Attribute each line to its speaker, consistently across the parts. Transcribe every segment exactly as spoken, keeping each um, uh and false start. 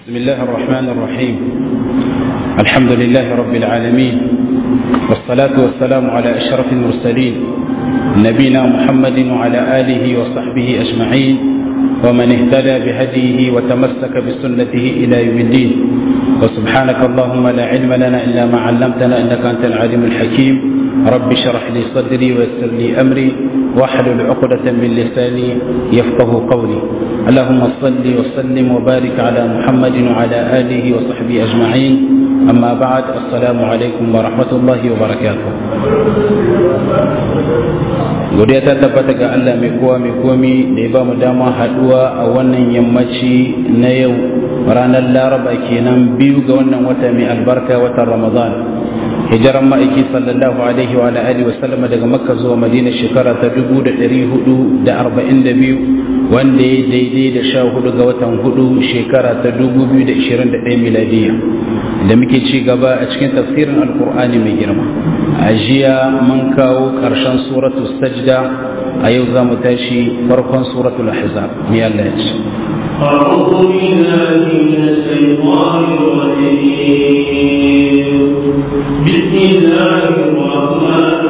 Speaker 1: بسم الله الرحمن الرحيم. الحمد لله رب العالمين، والصلاة والسلام على أشرف المرسلين نبينا محمد وعلى آله وصحبه أجمعين ومن اهتدى بهديه وتمسك بسنته إلى يوم الدين. وسبحانك اللهم لا علم لنا إلا ما علمتنا إنك أنت العليم الحكيم. رب اشرح لي صدري ويسر لي أمري واحلل عقدة من لساني يفقه قولي. اللهم صل وسلم وبارك على محمد وعلى آله وصحبه أجمعين. أما بعد، السلام عليكم ورحمة الله وبركاته. godiya ta tabbata ga Allah mai kowa mai komi da ya ba mu dama haduwa a wannan yammaci na yau ranar Laraba kenan biyu ga wannan wata mai albarka, watan Ramadan. hijiran ma'aiki sallallahu alaihi wa alihi wa sallama daga Makka zuwa Madina shekara ta dubu da ɗari hudu da arba'in da biyu, wanda ya daidai da sha hudu ga watan hudu shekara ta dubu biyu da ishirin da ɗaya miladiyya, da muke ci gaba a cikin tafsirin alkur'ani mai girma. A jiya mun kawo ƙarshen suratul sajda, a yau za mu tashi farkon suratul ahzab. Me Allah ya ce?
Speaker 2: أعوذ بالله من الشيطان الرجيم. بسم الله الرحمن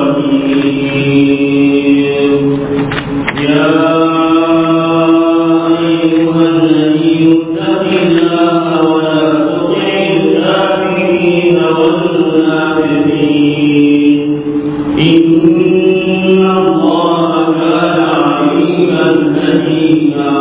Speaker 2: الرحيم. يا أيها الذين اتقوا الله ولا تطع الكافرين والمنافقين إن الله كان عليما حكيما.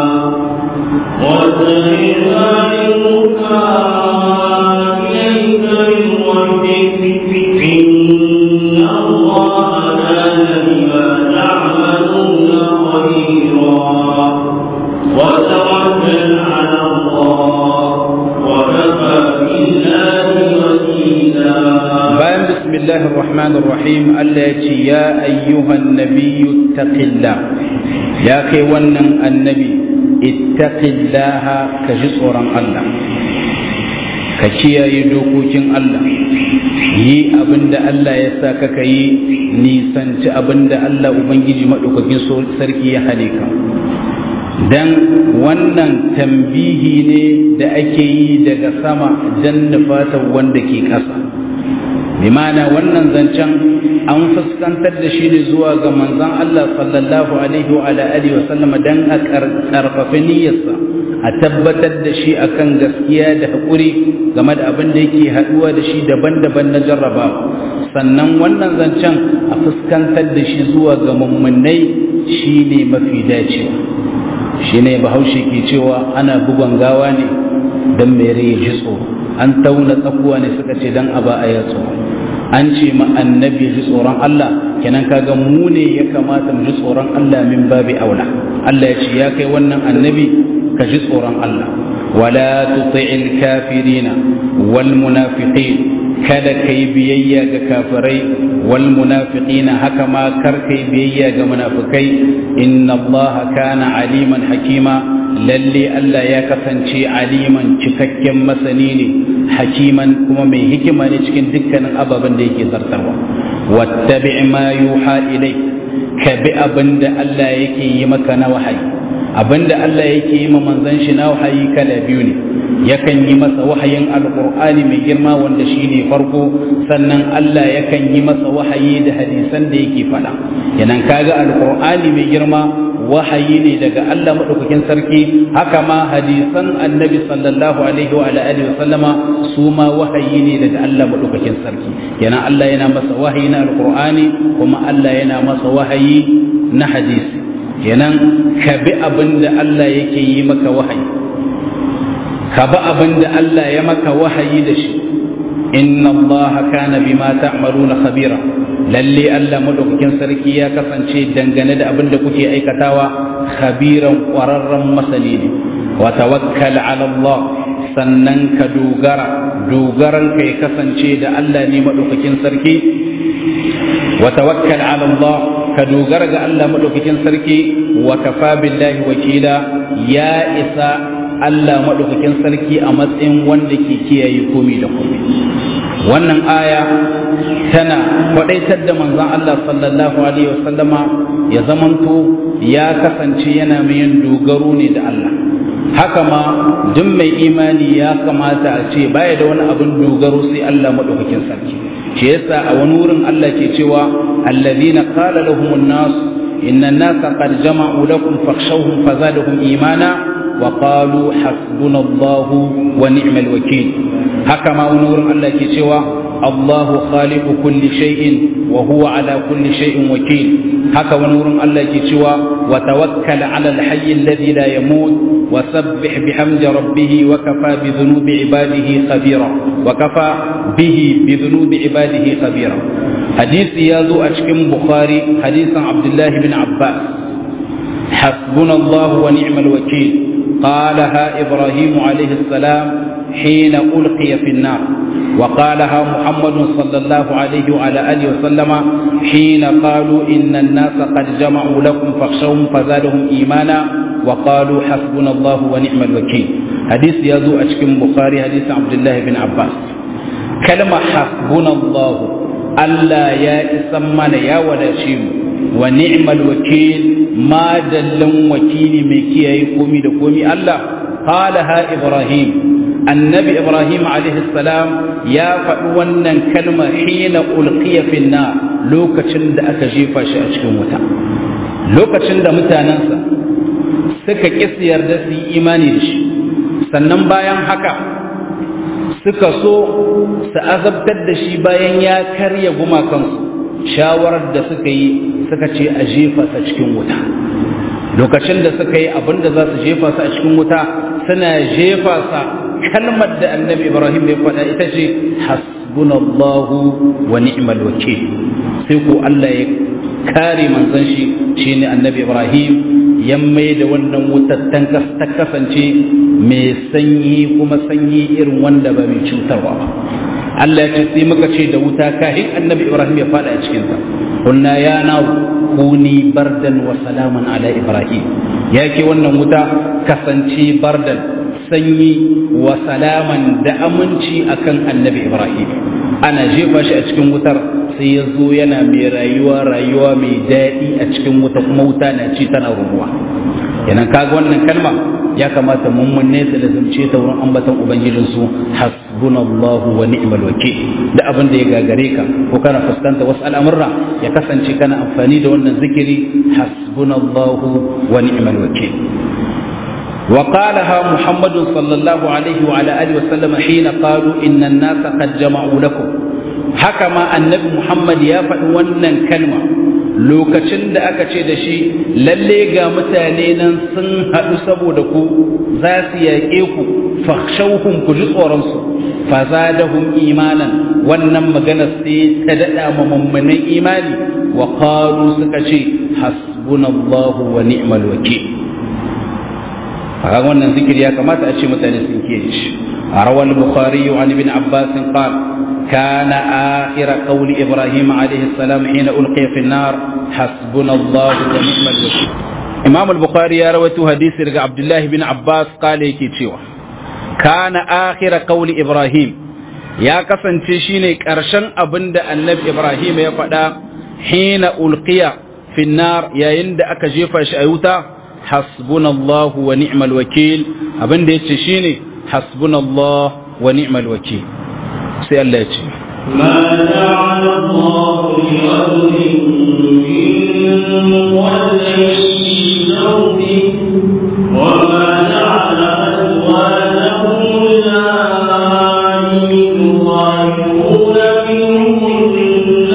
Speaker 1: الرحمن الرحيم. التي يا أيها النبي اتق الله، يا كي ونن النبي اتق الله كجسورا الله، كشيا يدوكوكين الله، yi abinda Allah ya saka ka yi, nisanci abinda Allah Ubangiji maɗaukakin sarki ya hane ka. Dan wannan tambihi ne da ake yi daga sama dan nufatan wanda ke ƙasa. bimana wannan zancen an fuskantar da shi ne zuwa ga manzon Allah sallallahu alaihi wa alihi wa sallama dan a karfafa niyyarsa, a tabbatar da shi akan gaskiya da hakuri game da abin da yake haduwa da shi daban-daban na jarrabawa. Sannan wannan zancen a fuskantar da shi zuwa ga mummunai shine mafi dacewa. shine Bahaushe ke cewa ana bugon gawa ne dan mai rai ji tsoro, an tauna tsakuwa ne suka ce dan aba a ya tsoro. An ce ma annabi ji tsoron Allah, kenan kaga mu ne ya kamata mu ji tsoron Allah min babi aula. Allah ya ce ya kai wannan annabi ka ji tsoron Allah. Wala tuti'il kafirina wal munafiqin, kada kai biyayya ga kafirai, wal munafiqina haka ma kar kai biyayya ga munafikai. Inna Allah kana aliman hakima, lalle Allah ya kasance aliman cikakken masani ne, hakiman kuma mai hikima ne cikin dukkanin ababen da yake zartarwa. Wattabi ma yuha ilai, ka bi abinda Allah yake yi maka na wahayi. Abinda Allah yake yi ma manzon shi na wahayi kala biyu ne. Yakan yi masa wahayin alqur'ani mai girma wanda shine farko, sannan Allah yakan yi masa wahayi da hadisan da yake faɗa. Kenan kaga alqur'ani mai girma wahayi ne daga Allah madaukakin sarki, haka ma hadisan annabi sallallahu alaihi wa alihi wa sallama su ma wahayi ne daga Allah madaukakin sarki. Kenan Allah yana masa wahayi na alqur'ani, kuma Allah yana masa wahayi na hadisi. Kenan ka bi abinda Allah yake yi maka wahayi, ka bi abinda Allah ya maka wahayi da shi. Inna Allah kana bima ta'maluna khabira, lalle Allah madaukakin sarki ya kasance dangane da abin da kuke aikatawa khabiran ƙwararren masani ne. Wa tawakkal ala Allah, sannan ka dogara, dogaran ka ya kasance da Allah ne madaukakin sarki. Wa tawakkal ala Allah, ka dogara ga Allah madaukakin sarki. Wa kafa billahi wakila, ya isa Allah madaukakin sarki a matsayin wanda ke kiyaye komai da komai. Wannan aya tana kwadaitar da manzon Allah sallallahu alaihi wasallama ya zamanto ya kasance yana mai yin dogaro ne da Allah. haka ma duk mai imani ya kamata a ce baya da wani abin dogaro sai Allah madaukakin sarki shi yasa a wani wurin Allah ke cewa alladhina qala lahumun nas inna an-nasa qad jama'u lakum fakhshawhum fazadahum imana wa qalu hasbunallahu wa ni'mal wakeel haka ma wani wurin Allah ke cewa Allahu khaliqu kulli shay'in wa huwa ala kulli shay'in wakeel haka wani wurin Allah ke cewa wa tawakkal ala al-hayy alladhi la yamut wa sabbih bihamdi rabbih wa kafa bi dhunubi ibadihi khabira wa kafa bihi bi dhunubi ibadihi khabira hadisi yazo a cikin Bukhari hadisin Abdullah ibn Abbas hasbunallahu wa ni'mal wakeel قالها إبراهيم عليه السلام حين ألقي في النار وقالها محمد صلى الله عليه وعلى آله وسلم حين قالوا إن الناس قد جمعوا لكم فاخشوهم فزادهم إيمانا وقالوا حسبنا الله ونعم الوكيل حديث يزو أشكم بخاري حديث عبد الله بن عباس كلمة حسبنا الله ألا يا إسمان يا ولا شيء ونعم الوكيل ما دل وكيل مكي يقومي دقومي الله قالها إبراهيم النبي إبراهيم عليه السلام يا فأونا كلمة حين ألقي في النار لوكا شند أكجيفا شأشكم متى لوكا شند متى ننسى سكا كسير دسي إيماني دش sannan bayan haka suka so su azabtar da shi bayan ya karya gumakansu shawarar da suka yi suka ce a jefa sa cikin wuta lokacin da suka yi abinda za su jefa sa a cikin wuta suna jefa sa kalmar da annabi Ibrahim ya faɗa ita ce hasbunallahu wa ni'mal wakeel sai ko Allah ya kare manzon shi shine annabi Ibrahim ya mai da wannan wutar ta kasance mai sanyi kuma sanyi irin wanda ba mai cutarwa ba Allah ya ce sai muka ce da wuta kahin annabi Ibrahim ya faɗa a cikin ta kunna ya nawo kuni bardan wa salaman ala Ibrahim yake wannan wuta kasance bardan sanyi wa salaman da aminci akan annabi Ibrahim ana jefa shi a cikin wutar sai ya zo yana mai rayuwa rayuwa mai daɗi a cikin wuta kuma wuta na ci tana ruruwa yana kaga wannan kalma ya kamata mun munne ta da zance ta wurin ambaton ubangijin su hasbunallahu wa ni'mal wakeel da abin da ya gagare ka ko kana fuskanta wasu al'amurra ya kasance kana amfani da wannan zikiri hasbunallahu wa ni'mal wakeel وقالها محمد صلى الله عليه وعلى آله وسلم حين قالوا إن الناس قد جمعوا لكم حكما النبي محمد يا فأونا كلمة lokacin da aka ce da shi lalle ga mutane nan sun haɗu saboda ku za su yaƙe ku fakhshawhum ku ji tsoron su fazadahum imanan wannan magana sai ta daɗa ma mummunan imani wa qalu suka ce hasbunallahu wa ni'mal wakeel kaga wannan zikiri ya kamata a ce mutane sun kiyaye shi rawal bukhari an ibn abbas qala كان آخر قول إبراهيم عليه السلام حين ألقي في النار حسبنا الله ونعم الوكيل إمام البخاري يروي حديث رجع عبد الله بن عباس قال يكي كان آخر قول إبراهيم يا كفن تشيني كرشن أبند النبي إبراهيم يفعل حين ألقي في النار يا يند أكجيفا شأيوتا حسبنا الله ونعم الوكيل أبند تشيني حسبنا الله ونعم الوكيل sai Allah ya ce
Speaker 2: ما جعل الله لرجل من قلبين زوجه وما جعل أزواجكم اللائي تظاهرون منهن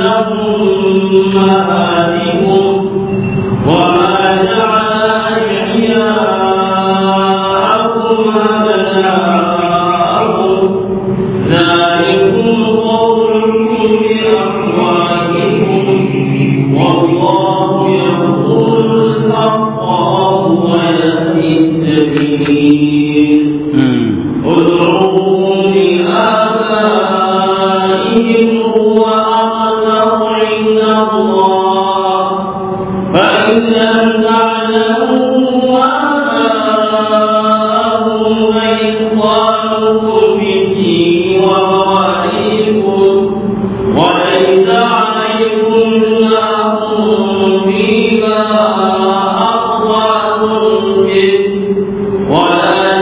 Speaker 2: أمهاتكم وما جعل أدعياءكم أبناءكم ذلكم قولكم بأفواهكم والله يقول الحق وهو يهدي السبيل ادعوهم لآبائهم هو أقسط عند الله فإن لم تعلموا آباءهم فإخوانكم في الدين ومواليكم وليس عليكم جناح فيما أخطأتم به ولكن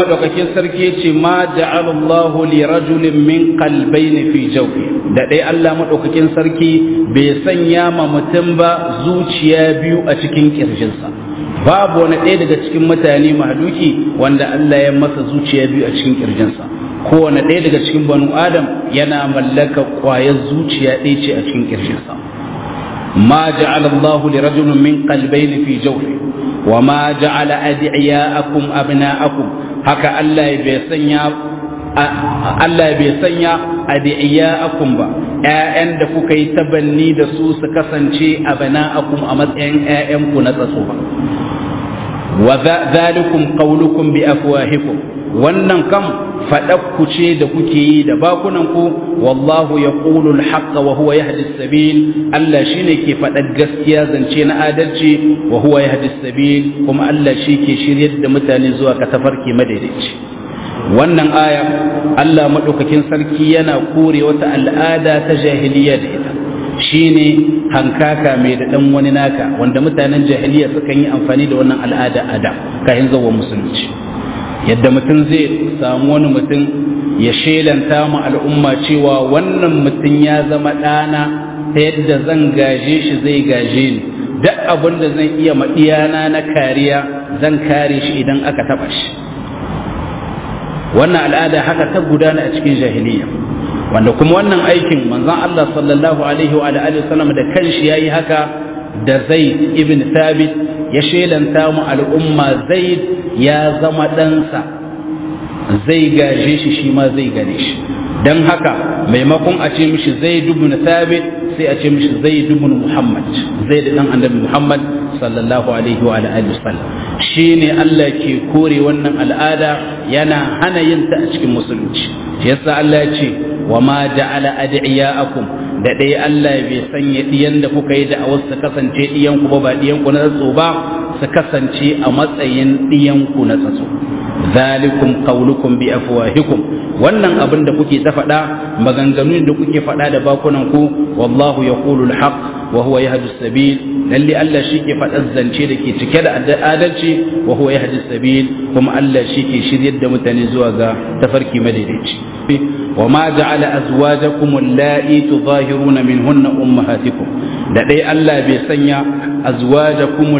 Speaker 1: madaukakin sarki ce ma ja'ala Allahu li rajulin min qalbayn fi jawfi da dai Allah madaukakin sarki bai sanya ma mutum ba zuciya biyu a cikin kirjinsa babu wani ɗaya daga cikin mutane mahluki wanda Allah ya masa zuciya biyu a cikin kirjinsa kowane ɗaya daga cikin banu adam yana mallaka ƙwayar zuciya ɗaya ce a cikin kirjinsa ma ja'ala Allahu li rajulin min qalbayn fi jawfi wa ma ja'ala adiyakum abna'akum haka Allah bai sanya Allah bai sanya adiyakum ba ƴaƴan da kuka yi tabanni da su su kasance abna'akum a matsayin ƴaƴan ku na tsatso ba wa zalikum qawlukum bi afwahikum wannan kam faɗakku ce da kuke yi da bakunanku wallahu ya ƙulul haƙƙa wa huwa yahdi sabil Allah shine ke faɗar gaskiya zance na adalci wa huwa yahdi sabil kuma Allah shi ke shiryar da mutane zuwa ka tafarki madaidaici wannan aya Allah madaukakin sarki yana kore wata al'ada ta jahiliya da ita shine hankaka mai da dan wani naka wanda mutanen jahiliya sukan yi amfani da wannan al'ada a da kayan zawo musulunci yadda mutum zai samu wani mutum ya shelanta ma al'umma cewa wannan mutum ya zama ɗana ta yadda zan gaje shi zai gaje ni duk abin da zan iya maɗiyana na kariya zan kare shi idan aka taɓa shi wannan al'ada haka ta gudana a cikin jahiliya wanda kuma wannan aikin manzon Allah sallallahu alaihi wa alihi wasallam da kanshi yayi haka da Zaid ibn Thabit ya shelanta mu al'umma Zaid ya zama ɗansa zai gaje shi shi ma zai gane shi don haka maimakon a ce mishi Zaid ibn Thabit sai a ce mishi Zaid ibn Muhammad Zaid dan annabi Muhammad sallallahu alaihi wa alihi wasallam shine Allah ke kore wannan al'ada yana hana yin ta a cikin musulunci yasa Allah ya ce wa ma ja'ala ad'iyaakum da dai Allah bai sanya diyan da kuka yi da a wasu kasance diyan ku ba ba diyan ku na tsatso ba su kasance a matsayin diyan ku na tsatso zalikum qawlukum bi afwahikum wannan abin da kuke ta faɗa maganganun da kuke faɗa da bakunan ku wallahu yaqulu al-haq wa huwa yahdi as-sabil lalle Allah shike faɗar zance da ke cike da adalci wa huwa yahdi as-sabil kuma Allah shike shiryar da mutane zuwa ga tafarki madaidaici wa ma ja'ala azwajakum allati tudahiruna minhunna ummahatikum da dai Allah bai sanya azwajakum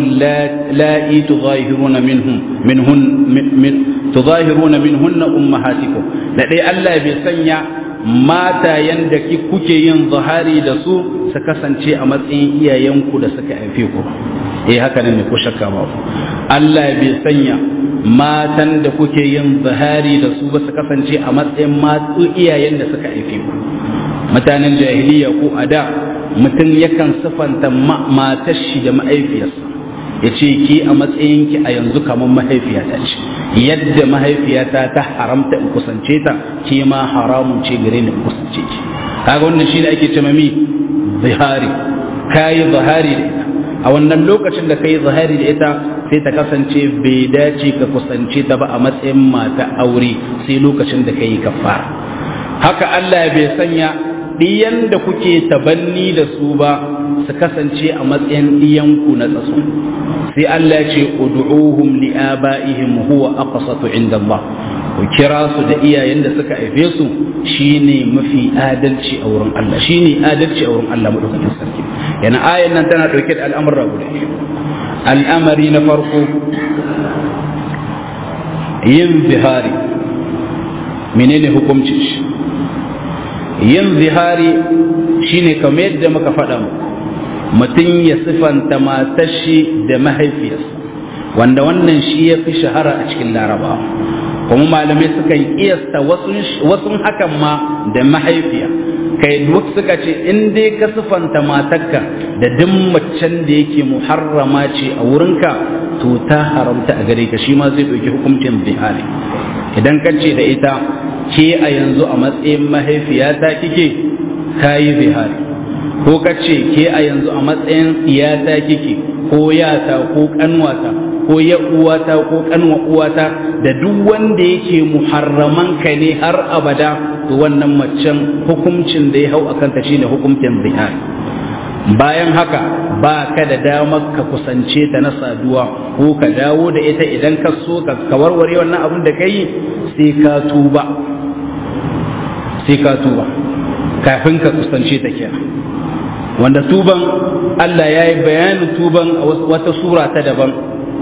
Speaker 1: allati tudahiruna minhum minhun min tudahiruna minhunna ummahatikum da dai Allah bai sanya matayen da kuke yin zahari da su su kasance a matsayin iyayenku da suka haife ku eh haka ne ko shakka ba Allah bai sanya matan da kuke yin zahari da su ba su kasance a matsayin matsu iyayen da suka haife ku mutanen jahiliya ko ada mutum yakan sifanta matar shi da mahaifiyarsa ya ce ki a matsayinki a yanzu kamar mahaifiyata ce yadda mahaifiyata ta haramta in kusance ta ke ma haramun ce gare ni in kusance ki kaga wannan shine ake ce mami zihari kayi zahari da ita a wannan lokacin da kai zahari da ita sai ta kasance bai dace ka kusance ta ba a matsayin mata aure sai lokacin da kai kafara haka Allah bai sanya diyan da kuke tabanni da su ba su kasance a matsayin diyanku na tsatso sai Allah ya ce ud'uhum li abaihim huwa aqsatu inda Allah ku kira su da iyayen da suka haife su shine mafi adalci a wurin Allah shine adalci a wurin Allah madaukakin sarki yana ayan nan tana dauke da al'amura guda al'amari na farko yin zihari menene hukunci shi yin zihari shine kamar yadda muka faɗa mutum ya sifanta matar shi da mahaifiyarsa wanda wannan shi ya fi shahara a cikin larabawa kuma malamai sukan kiyasta wasu hakan ma da mahaifiya kai duk suka ce in dai ka sifanta matarka da duk macen da yake muharrama ce a wurinka to ta haramta a gare ka shi ma zai ɗauki hukuncin zihari idan ka ce da ita ke a yanzu a matsayin mahaifiyata kike kayi zihari ko ka ce ke a yanzu a matsayin iyata kike ko yata ko kanwata ko ya uwata ko kanwa uwata da duk wanda yake muharraman ka ne har abada to wannan macen hukuncin da ya hau akan ta shine hukuncin zihari bayan haka ba ka da damar ka kusance ta na saduwa ko ka dawo da ita idan ka so ka warware wannan abin da ka yi sai ka tuba sai ka tuba kafin ka kusance ta kenan wanda tuban Allah ya yi bayanin tuban a wata sura ta daban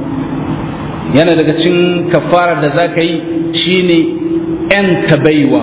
Speaker 1: yana daga cikin kafarar da za ka yi shine ‘yanta baiwa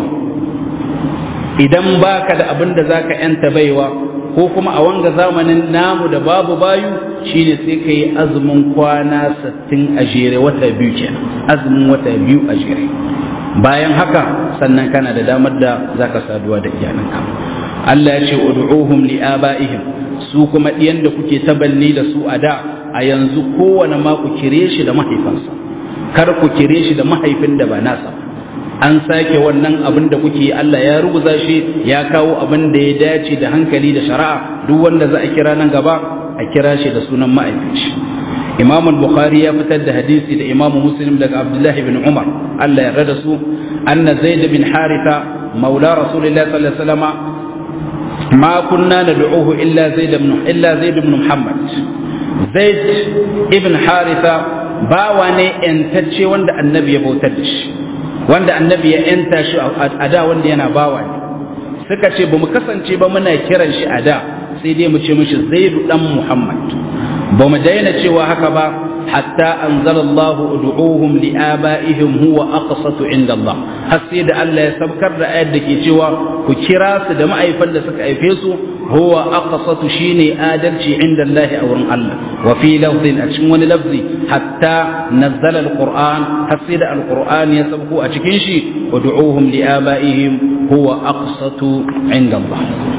Speaker 1: idan baka da abin da za ka ‘yanta baiwa ko kuma a wanga zamanin namu da babu bayu shine sai ka yi azumin kwana sittin a jere wata biyu kenan azumin wata biyu a jere bayan haka sannan kana da damar da za ka saduwa da iyalanka Allah ya ce ud'uhum li abaihim su kuma diyan da kuke tabanni da su a da a yanzu kowane ma ku kire shi da mahaifansa kar ku kire shi da mahaifin da ba nasa an sake wannan abin da kuke Allah ya rubuta shi ya kawo abin da ya dace da hankali da shari'a duk wanda za a kira nan gaba a kira shi da sunan mahaifin shi Imam al-Bukhari ya fitar da hadisi da Imam Muslim daga Abdullah ibn Umar Allah ya yarda su anna Zaid bin Haritha maula Rasulullah sallallahu alaihi wasallam ما كنا ندعوه إلا زيد بن إلا زيد بن محمد زيد ابن حارثة باواني انتشي وند النبي يبوتدش وند النبي ينتش أدا وند ينا باواني سكتي بمكسن شيء بمنا كيران شيء أدا سيدي مشي مشي زيد بن محمد بمدينة شيء وهكذا حتى أنزل الله ادعوهم لآبائهم هو أقسط عند الله حسيد الله يسبكر رأيت دكي شوى كراس دم أي فلسك أي فيسو هو أقسط شيني آدلشي عند الله أو الله وفي لفظ أشمون لفظي حتى نزل القرآن حسيد القرآن يسبكوا أشكنشي ادعوهم لآبائهم هو أقسط عند الله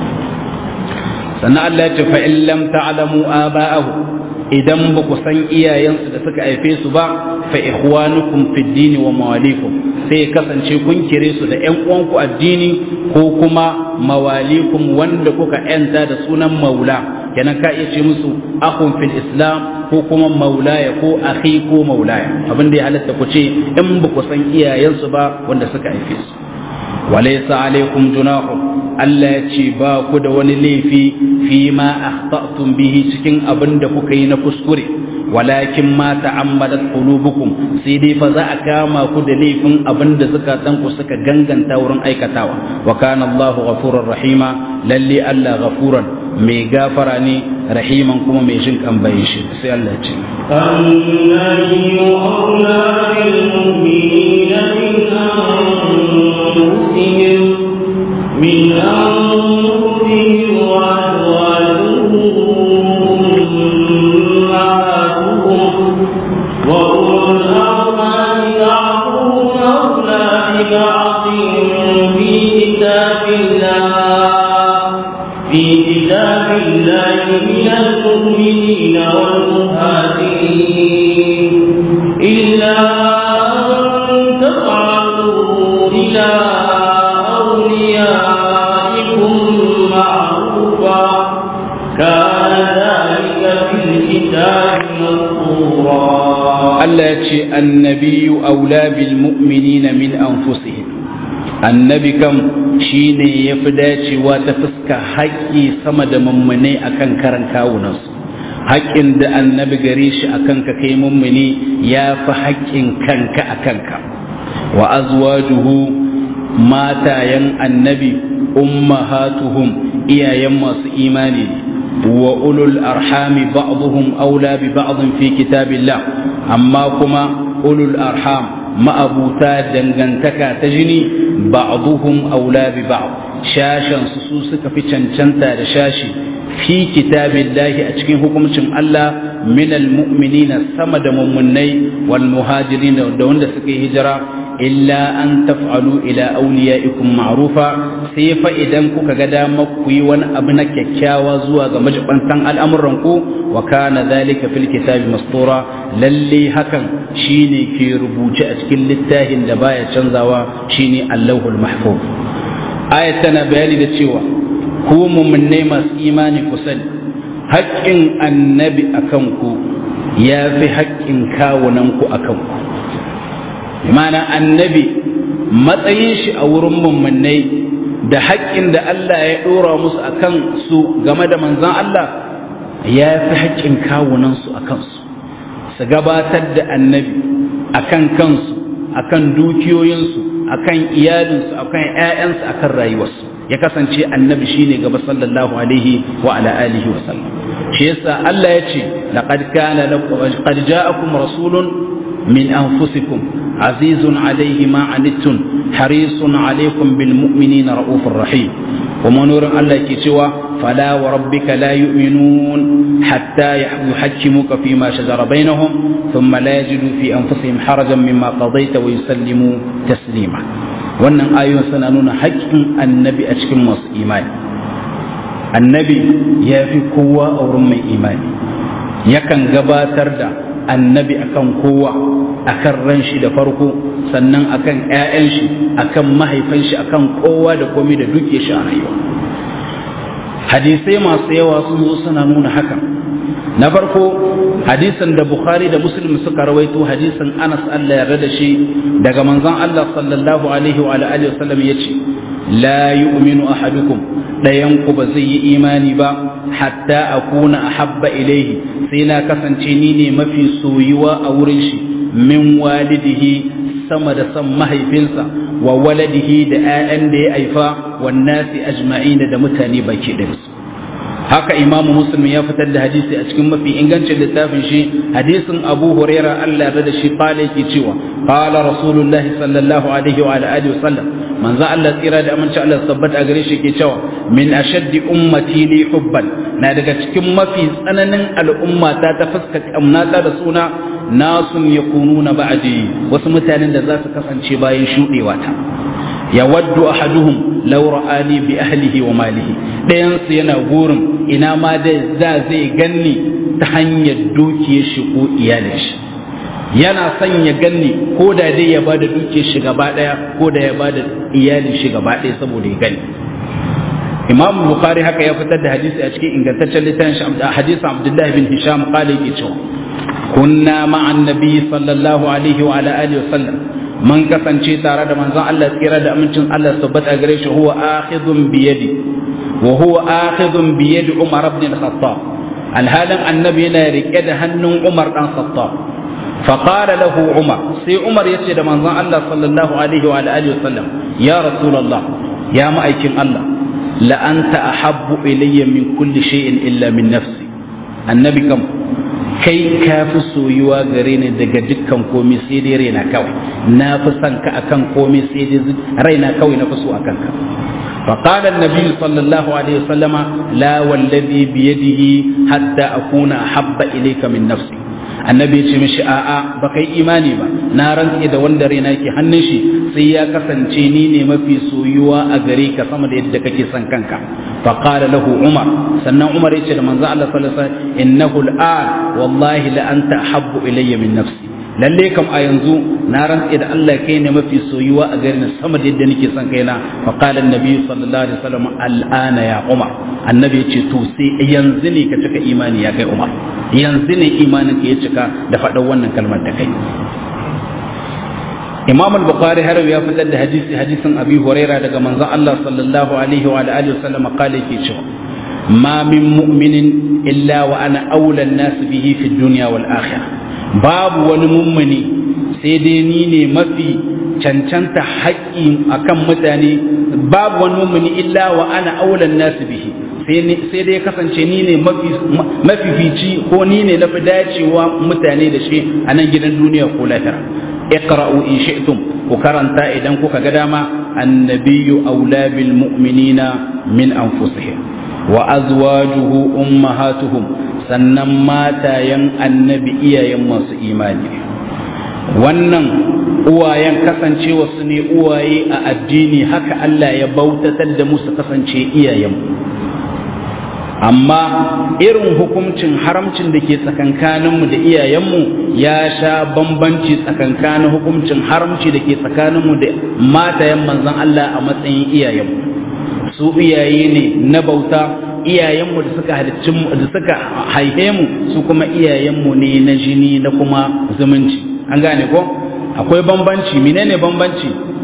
Speaker 1: سنة الله فإن لم تعلموا آباءهم idan ba ku san iyayensu da suka haife su ba fa ikhwanukum fid dini wa mawalikum sai kasance kun kire su da ƴan uwanku addini ko kuma mawalikum wanda kuka yanta da sunan maula kenan ka iya ce musu akhun fil islam ko kuma maulaya ko akhi ko maulaya abin da ya halatta ku ce in ba ku san iyayensu ba wanda suka haife su walaysa alaikum junahun Allah ya ce ba ku da wani laifi fi ma akhta'tum bihi cikin abin da kuka yi na kuskure walakin ma ta'ammadat qulubukum sai dai fa za a kama ku da laifin abin da suka dan ku suka ganganta wurin aikatawa wa kana Allahu ghafurur rahima lalle Allah ghafuran mai gafara ne rahiman kuma mai jin kan bayin shi sai Allah ya ce
Speaker 2: النبي أولى بالمؤمنين من أنفسهم من أنفسهم وأزواجهم وأولو الأرحام بعضهم أولى ببعض في كتاب الله في كتاب الله من المؤمنين والمهاجرين إلا أن تفعلوا إلى أوليائكم معروفا كان ذلك في الكتاب مسطورا
Speaker 1: التي النبي أولى بالمؤمنين من أنفسهم النبي كم shine ya fi dacewa ta fuska haƙƙi sama da mummune akan karan kawunansu haƙƙin da annabi gare shi akan ka kai mummune ya fi haƙƙin kanka a kanka wa azwajuhu matayen annabi ummahatuhum iyayen masu imani wa ulul arhami ba'dhum aula bi ba'd fi kitabillah amma kuma ulul arham ma'abuta dangantaka ta jini ba'duhum aula bi ba'd shashan su suka fi cancanta da shashi fi kitabillahi a cikin hukuncin Allah min almu'minina sama da mummunai wal muhajirin da wanda suka yi hijira illa an taf'alu ila awliyaikum ma'rufa sai fa idan kuka ga dama ku yi wani abu na kyakkyawa zuwa ga majibantan al'amuran ku wa kana dhalika fil kitabi mastura lalle hakan shine ke rubuce a cikin littafin da baya canzawa shine Allahul Mahfuz ayat tana bayani da cewa ku mu'minai masu imani ku sani haƙƙin annabi akan ku ya fi haƙƙin kawunan ku akan ku mana annabi matsayin shi a wurin mummunai da haƙƙin da Allah ya ɗora musu akan su game da manzon Allah ya fi haƙƙin kawunansu a kansu su gabatar da annabi akan kansu akan dukiyoyinsu akan iyalinsu akan ƴaƴansu akan rayuwarsu ya kasance annabi shine gaba sallallahu alaihi wa ala alihi wa sallam shi yasa Allah ya ce laqad kana lakum qad ja'akum rasulun min anfusikum azizun alayhi ma anittum harisun alaykum bil mu'minina raufur rahim kuma nurin Allah ke cewa fala wa rabbika la yu'minun hatta yuhakkimuka fima shajara bainahum thumma la yajidu fi anfusihim harajan mimma qadayta wa yusallimu taslima wannan ayoyin suna nuna haƙƙin annabi a cikin masu imani annabi ya fi kowa a wurin mai imani yakan gabatar da annabi akan kowa akan ran shi da farko sannan akan ƴaƴan shi akan mahaifan shi akan kowa da komai da duke shi a rayuwa hadisai masu yawa sun zo suna nuna hakan na farko hadisin da Bukhari da Muslim suka rawaito hadisin Anas Allah ya rada shi daga manzon Allah sallallahu alaihi wa alihi wasallam yace la yu'minu ahadukum dayan ku ba zai yi imani ba hatta akuna ahabba ilaihi sai na kasance ni ne mafi soyuwa a wurin shi min walidihi sama da san mahaifinsa wa waladihi da 'ya'yan da ya haifa wan nasi ajma'in da mutane baki ɗinsu haka imamu muslim ya fitar da hadisi a cikin mafi ingancin littafin shi hadisin abu huraira Allah da shi kala yake cewa qala rasulullahi sallallahu alaihi wa alihi wa sallam manzo Allah tsira da aminci Allah tabbata a gare shi ke cewa min ashaddi ummati li hubban na daga cikin mafi tsananin al'umma ta ta fuska kamnata da suna nasun yakununa ba'di wasu mutanen da za su kasance bayan shudewa ta yawaddu ahaduhum law ra'ani bi ahlihi wa malihi dayan su yana gurin ina ma da za zai ganni ta hanyar dukiyar shi ko iyalin shi yana son ya ganni ko da dai ya bada dukiyar shi gaba daya ko da ya bada iyalin shi gaba daya saboda ya gani Imam Bukhari haka ya fitar da hadisi a cikin ingantaccen littafin hadisin Abdullah bin Hisham qala yake cewa kunna ma'an nabi sallallahu alaihi wa ala alihi wa sallam man kasance tare da manzon Allah tsira da amincin Allah tabbata gare shi huwa akhidun bi yadi wa huwa akhidun bi yadi Umar ibn al-Khattab alhalan annabi yana rike da hannun Umar dan Khattab fa qala lahu Umar sai Umar yace da manzon Allah sallallahu alaihi wa alihi wasallam ya rasulullah ya ma'aikin Allah la anta ahabbu ilayya min kulli shay'in illa min nafsi annabi kam kai ka fi soyuwa gare ni daga dukkan komai sai dai raina kawai na fi son ka akan komai sai dai raina kawai na fi so akan ka فقال النبي صلى الله عليه وسلم لا والذي بيده حتى أكون أحب إليك من نفسي annabi ya ce mishi a'a ba kai imani ba na rantse da wanda raina yake hannun shi sai ya kasance ni ne mafi soyuwa a gare ka sama da yadda kake son kanka fa qala lahu umar sannan umar ya ce da manzo Allah sallallahu alaihi wasallam innahu al'an wallahi la anta ahabbu ilayya min nafsi lalle kam a yanzu na rantse da Allah kai ne mafi soyuwa a gare ni sama da yadda nake son kaina fa qala annabi sallallahu alaihi wasallam al'ana ya umar annabi ya ce to sai yanzu ne ka cika imani ya kai umar yanzu ne imanin ka ya cika da faɗan wannan kalmar da kai Imam al-Bukhari har ya fitar da hadisi hadisin Abi Huraira daga manzon Allah sallallahu alaihi wa alihi wasallam kale yake cewa ma min mu'minin illa wa ana aula an-nas bihi fi dunya wal akhirah babu wani mummuni sai dai ni ne mafi cancanta haƙƙi akan mutane babu wani mummuni illa wa ana aula an-nas bihi sai dai kasance ni ne mafifici ko ni ne na fi dacewa mutane da shi a nan gidan duniya ko lahira iqra'u in shi'tum ku karanta idan kuka ga dama annabiyyu aula bil mu'minina min anfusihim wa azwajuhu ummahatuhum sannan matayen annabi iyayen masu imani wannan uwayen kasancewa su ne uwaye a addini haka Allah ya bautatar da musu kasance iyayen amma irin hukuncin haramcin da ke tsakankaninmu da iyayenmu ya sha bambanci tsakankanin hukuncin haramci da ke tsakaninmu da matayen manzon Allah a matsayin iyayenmu su iyaye ne na bauta iyayenmu da suka halicci da suka haife mu su kuma iyayenmu ne na jini na kuma zumunci an gane ko akwai bambanci menene bambanci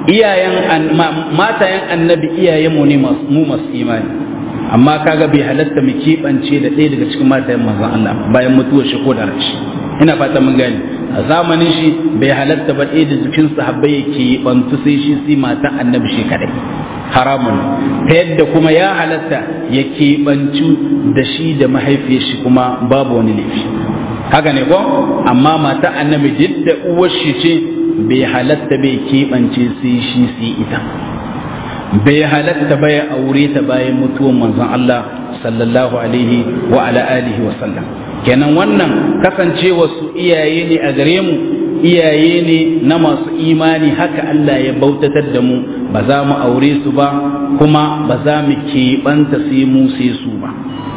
Speaker 1: iyayen matayen annabi iyayen mu ne mu masu imani, amma kaga bai halatta mu keɓance da ɗaya daga cikin matayen manzon Allah bayan mutuwar shi ko da rashi. Ina fata mun gani a zamanin shi bai halatta ba ɗaya da jikin sahabbai ya keɓantu sai shi sai matan annabi shi kadai, haramun. Ta yadda kuma ya halatta ya keɓancu da shi da mahaifiyar shi kuma babu wani laifi, haka ne ko? Amma matan annabi duk da uwar shi ce bai halatta bai keɓance sai shi sai ita, bai halatta bai aure ta bayan mutuwan manzon Allah sallallahu alaihi wa ala alihi wa sallam. Kenan wannan kasancewa su iyaye ne a gare mu, iyaye ne na masu imani, haka Allah ya bautatar da mu, ba za mu aure su ba kuma ba za mu keɓanta sai mu sai su ba.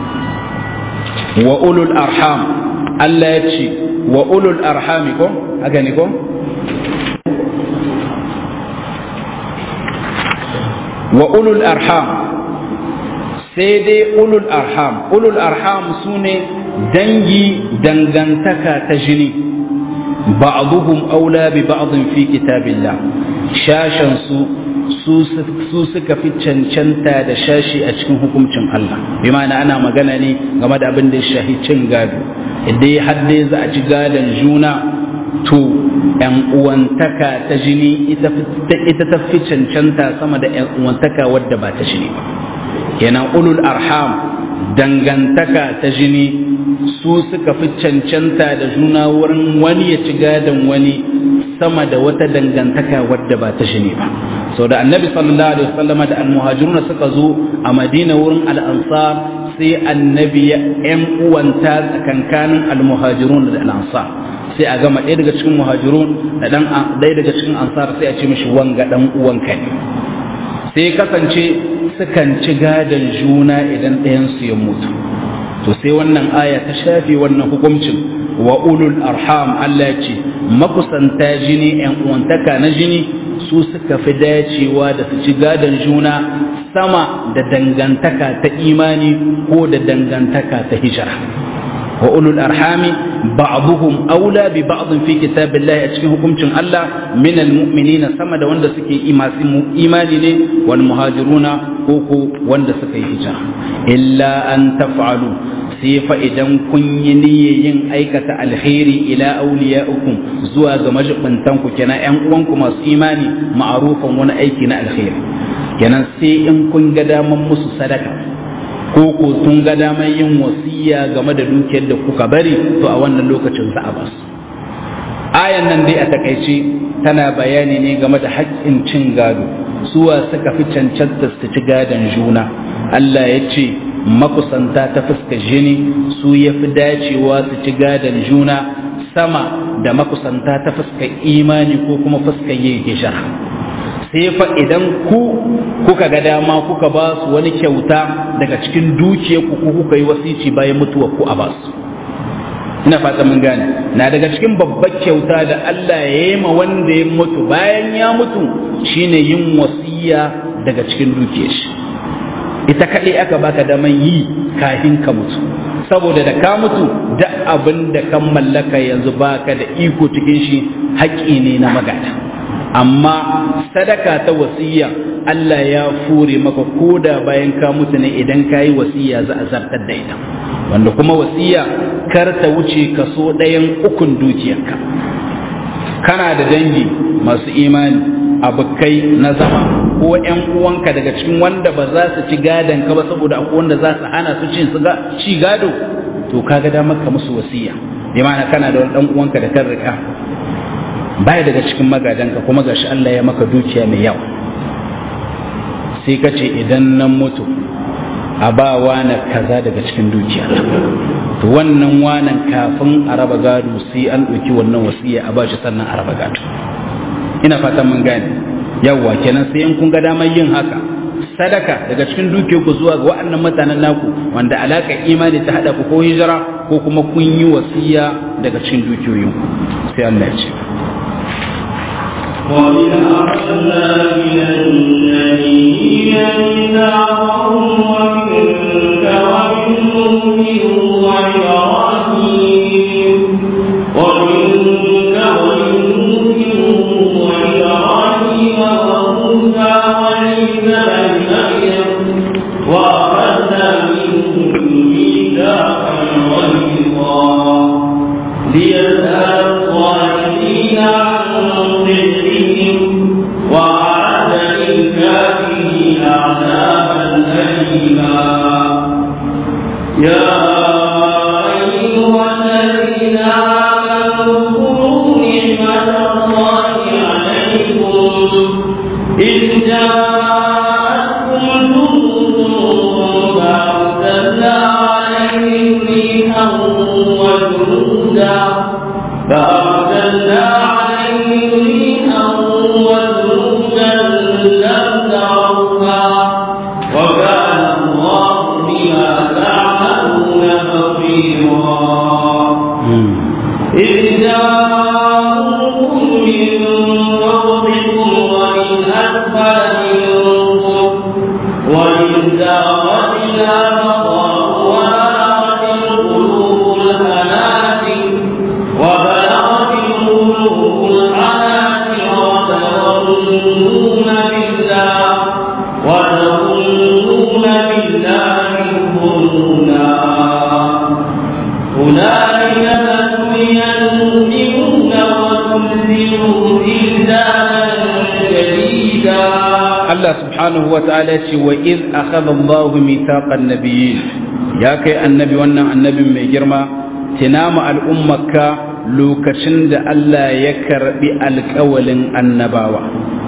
Speaker 1: Wa ulul arham, Allah ya ce wa ulul arhami ko haka ne ko? Wa ulul arham, sai dai ulul arham, ulul arham su ne dangi dangantaka ta jini, ba'duhum aula bi ba'dhin fi kitabillah, shashan su su suka fi cancanta da shashi a cikin hukuncin Allah. Bi ma'ana ana magana ne game da abin da ya shahi cin gado, idan har dai za a ci gadon juna to ‘yan uwantaka ta jini ita ta fi cancanta sama da ‘yan uwantaka wadda ba ta jini ba. Kenan ulul arham, dangantaka ta jini, su suka fi cancanta da juna wurin wani ya ci gadon wani sama da wata dangantaka wadda ba ta jini ba. Sau da annabi sallallahu alaihi wasallama da almuhajiruna suka zo a madina wurin al'ansar, sai annabi ya ‘yan uwanta tsakankanin almuhajirun da al'ansar, sai a gama ɗaya daga cikin muhajirun da ɗan ɗaya daga cikin ansar sai a ce mishi wanga ɗan uwanka ne. Sai kasance sukan ci gadon juna idan ɗayansu ya mutu. To sai wannan aya ta shafe wannan hukuncin wa ulul arham, Allah ya ce makusanta jini ‘yan uwantaka na jini su suka fi dacewa da su ci gadon juna sama da dangantaka ta imani ko da dangantaka ta hijira. Wa ulul arhami ba'duhum aula bi ba'd fi kitabillahi, a cikin hukuncin Allah, min almu'minina, sama da wanda suke imani ne, wal muhajiruna ko ko wanda suka yi hijira. Illa an taf'alu, sai fa idan kun yi niyyar yin aikata alkhairi ila awliyaikum, zuwa ga majibantan ku kenan ƴan uwanku masu imani, ma'rufan wani aiki na alkhairi. Kenan sai in kun ga daman musu sadaka ko ko tun ga daman yin wasiya game da dukiyar da kuka bari, to a wannan lokacin za a basu. Ayan nan dai a takaice tana bayani ne game da haƙƙin cin gado, suwa suka fi cancanta su ci gadon juna. Allah ya ce makusanta ta fuskar jini su ya fi dacewa su ci gadon juna sama da makusanta ta fuskar imani ko kuma fuskar yin hijira. Sai fa idan ku kuka ga dama kuka ba su wani kyauta daga cikin dukiyar ku ko kuka yi wasici bayan mutuwar ku a ba su. Ina fata mun gane, na daga cikin babbar kyauta da Allah ya yi ma wanda ya mutu bayan ya mutu shine yin wasiya daga cikin dukiyar shi. Ita kaɗai aka baka daman yi kafin ka mutu, saboda da ka mutu duk abin da kan mallaka yanzu baka da iko cikin shi, haƙƙi ne na magada. Amma sadaka ta wasiya Allah ya fure maka koda bayan ka mutu ne, idan ka yi wasiya za a zartar da ita, wanda kuma wasiya kar ta wuce kaso ɗayan ukun dukiyarka. Kana da dangi masu imani, abokai na zama ko ƴan uwanka daga cikin wanda ba za su ci gadon ka ba saboda akwai wanda za su hana su cin su ci gado, to kaga da maka musu wasiya. Bi ma'ana kana da wani ɗan uwanka da kan rika baya daga cikin magadanka, kuma gashi Allah ya maka dukiya mai yawa, sai ka ce idan nan mutu a ba wani kaza daga cikin dukiya, to wannan wanan kafin a raba gado sai an ɗauki wannan wasiya a bashi sannan a raba gado. Ina fatan mun gane. Yawwa kenan sai in kun ga damar yin haka, sadaka daga cikin dukiyar ku zuwa ga waɗannan mutanen naku wanda alaka imani ta hada ku ko hijira, ko kuma kun yi wasiya daga cikin dukiyoyin ku. Sai Allah ya ce
Speaker 2: وَمِنْ أَرْسَلْنَا مِنَ النَّبِيِّينَ مِنْهُمْ وَمِنْكَ وَمِنْ نُوحٍ وَإِبْرَاهِيمَ وَمِنْكَ وَمِنْ نُوحٍ وَإِبْرَاهِيمَ أليما يا أيها الذين آمنوا اذكروا نعمة الله عليكم إذ جاءتكم جنود فأرسلنا عليهم ريحا وجنودا فأرسلنا عليهم ريحا وجنودا لم تروها وكان الله بما تعملون بصيرا إذ جاءوكم من فوقكم ومن أسفل منكم وإذ زاغت الأبصار وبلغت القلوب الحناجر وبلغت القلوب الحناجر وتظنون بالله وتظنون بالله الظنونا هنالك ابتلي المؤمنون وزلزلوا زلزالا شديدا.
Speaker 1: الله سبحانه وتعالى وإذ أخذ الله ميثاق النبيين يا كي النبي وانا النبي من جرما تنام الأمة لوكشند ألا يكرب الكول النباوة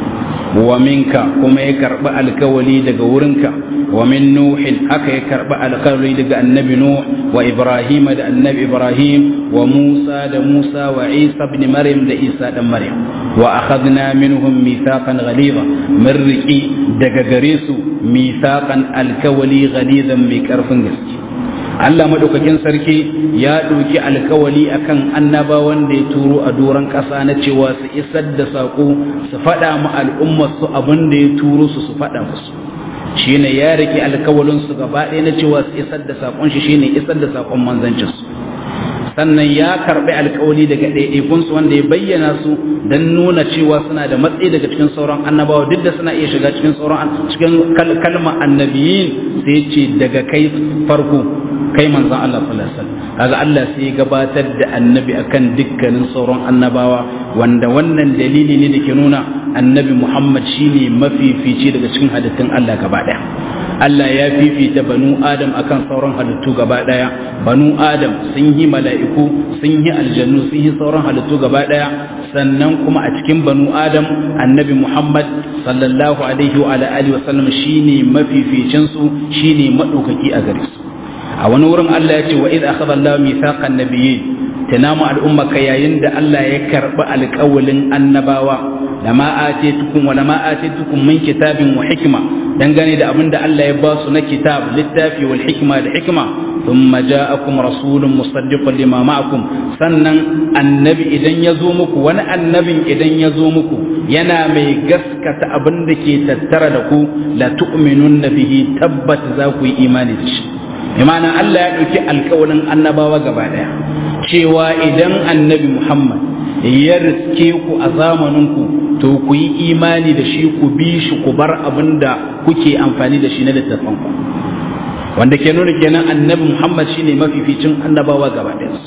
Speaker 1: ومنك كما يكرب الكولي دقورنك ومن نوح حكى يكرب الكولي دق النبي نوح وإبراهيم دا النبي إبراهيم وموسى دا موسى وعيسى بن مريم دا عيسى دا مريم وأخذنا منهم ميثاقا غليظا مرقي دقاريسو ميثاقا الكولي غليظا ميكرفنجس Allah madaukakin sarki ya ɗauki alkawali akan annabawan da ya turo a doron ƙasa na cewa su isar da saƙo su faɗa ma al'ummar su abin da ya turo su su faɗa musu shine ya rike alkawalin su gaba ɗaya na cewa su isar da saƙon shi shine isar da saƙon manzancin su sannan ya karɓi alkawali daga ɗaiɗaikun su wanda ya bayyana su don nuna cewa suna da matsayi daga cikin sauran annabawa duk da suna iya shiga cikin sauran cikin kalmar annabiyin sai ce daga kai farko kai manzon Allah sallallahu alaihi wasallam kaga Allah sai ya gabatar da annabi akan dukkanin sauran annabawa wanda wannan dalili ne da ke nuna annabi Muhammad shine mafifici daga cikin halittun Allah gaba daya Allah ya fifita banu Adam akan sauran halittu gaba daya banu Adam sun yi mala'iku sun yi aljannu sun yi sauran halittu gaba daya sannan kuma a cikin banu Adam annabi Muhammad sallallahu alaihi wa alihi wasallam shine mafificin su shine madaukaki a gare su a wani wurin Allah ya ce wa idh akhadha Allahu mithaqan nabiyyin tanamu al'ummaka yayin da Allah ya karbi alƙawalin annabawa lama atitukum wa lama atitukum min kitabin wa hikma dangane da abinda Allah ya ba su na kitab littafi wal hikma da hikma thumma ja'akum rasulun musaddiqun lima ma'akum sannan annabi idan ya zo muku wani annabin idan ya zo muku yana mai gaskata abin da ke tattara da ku la tu'minunna bihi tabbat za ku yi imani da shi imana Allah ya ɗauki alƙawarin annabawa gaba ɗaya cewa idan annabi Muhammad ya riske ku a zamaninku to ku yi imani da shi ku bi shi ku bar abin da kuke amfani da shi na littattafan ku wanda ke nuna kenan annabi Muhammad shine mafificin annabawa gaba ɗaya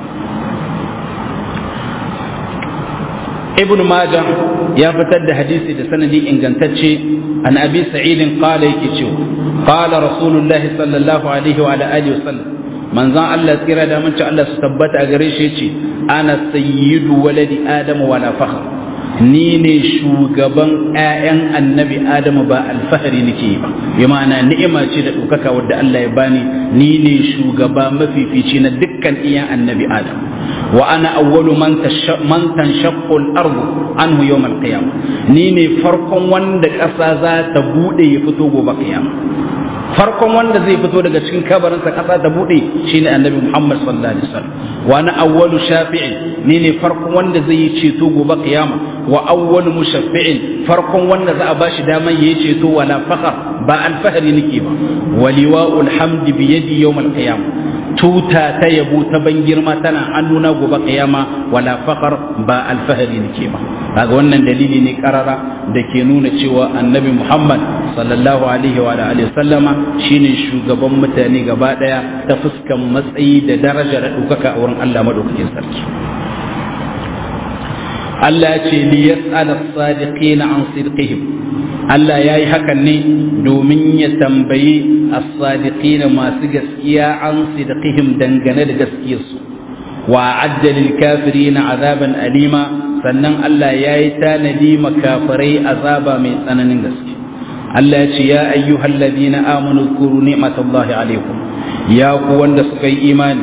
Speaker 1: Ibn Majah ya fitar da hadisi da sanadi ingantacce an Abi Sa'id qala yake cewa qala Rasulullah sallallahu alaihi wa alihi wasallam manzon Allah tsira da mun ci Allah su tabbata a gare shi yace ana sayyidu waladi adam wala fakhr ni ne shugaban ƴaƴan annabi adamu ba alfahari nake ba bi ma'ana ni'ima ce da ɗaukaka wadda Allah ya bani ni ne shugaba mafifici na dukkan iyan annabi adam wa ana awwalu man man tanshaqqu al-ardu anhu yawm al-qiyamah ni ne farkon wanda ƙasa za ta bude ya fito gobe kiyama farkon wanda zai fito daga cikin kabarinsa ƙasa ta bude shine annabi Muhammad sallallahu alaihi wasallam wa ana awwalu shafi'in ni ne farkon wanda zai yi ceto gobe kiyama wa awwalu mushaffi'in farkon wanda za a bashi daman yayi ceto wala fakhar ba alfahari nake ba waliwa'ul hamdi bi yadi yawm al-qiyamah tuta ta yabo ta ban girma tana hannuna gobe kiyama wala fakhar ba alfahari nake ba kaga wannan dalili ne karara da ke nuna cewa annabi Muhammad sallallahu alaihi wa alihi sallama shine shugaban mutane gaba daya ta fuskan matsayi da daraja da dukaka a wurin Allah madaukakin sarki Allah ya ce li yas'al as-sadiqina an sidqihim Allah ya yi hakan ne domin ya tambayi as-sadiqina masu gaskiya an sidqihim dangane da gaskiyarsu wa a'adda lil kafirina azaban alima sannan Allah ya yi tanadi makafirai azaba mai tsananin gaske Allah ya ce ya ayyuhal ladina amanu zkuru ni'matallahi alaikum ya ku wanda suka yi imani